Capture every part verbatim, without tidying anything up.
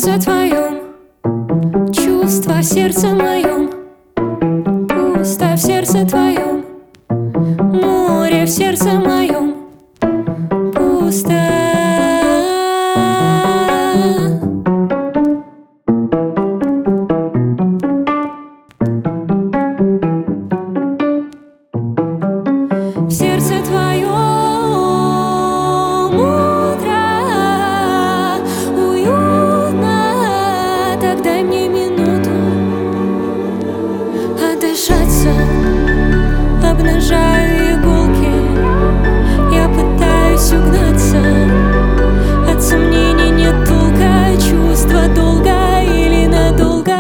сердце твоем, чувства в сердце моем, пусто в сердце твоем, море в сердце моем, пусто. В сердце твоем утро уютно, так дай мне минуту отдышаться. Обнажаю иголки, я пытаюсь угнаться от сомнений, нет толка, чувства долго или надолго.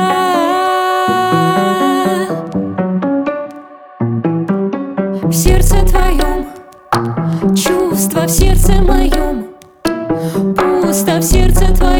В сердце твоем, чувства в сердце моем, пусто в сердце твоем.